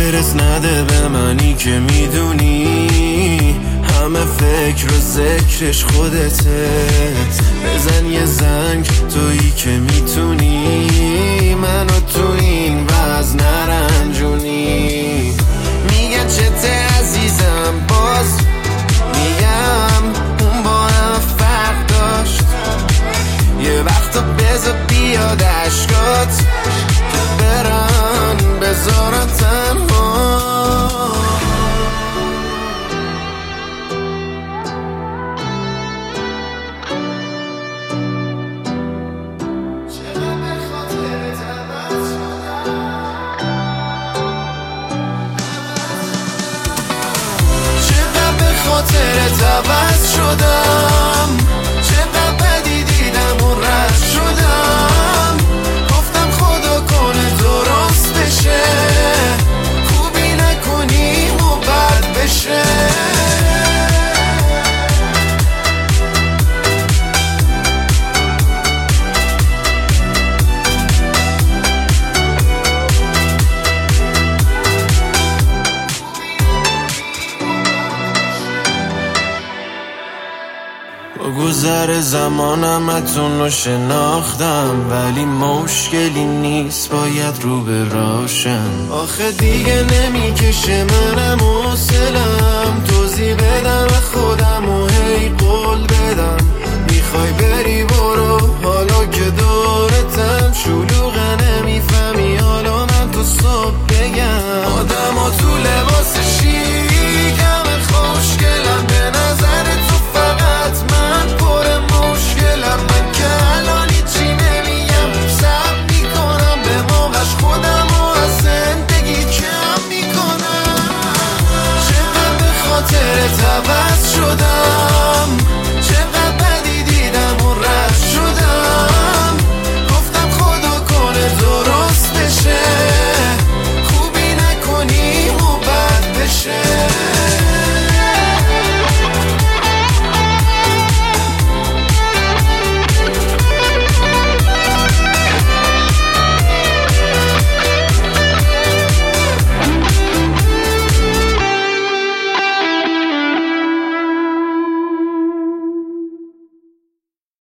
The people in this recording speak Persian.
برس نده به منی که میدونی همه فکر و ذکرش خودته. بزن یه زنگ تویی که میتونی منو تو این وز نرنجونی. میگه چته عزیزم باز میگم اون با هم فرق داشت. یه وقتا بذار بیاد عشقات که برن بذارن تنها. خاطرت عوض شدم، چقدر بدی دیدم و رد شدم. گفتم خدا کنه درست بشه، خوبی نکنیم و بد بشه. گذر زمانم اتون رو شناختم، ولی مشکلی نیست باید رو به راشم. آخه دیگه نمیکشه منم حوصله‌ام توضیح بدم و خودم و هی قول بدم. میخوای بری برو حالا که دورتم شلوغه نمیفهمی حالا من تو صبح بگم. آدم ها تو لباس شیک همه خوشگلم، به نظر تو فقط من پر مشکلم. من که الان هیچی نمیم صبر میکنم، به موقعش خودم و از زندگی کم میکنم. چقدر به خاطرت عوض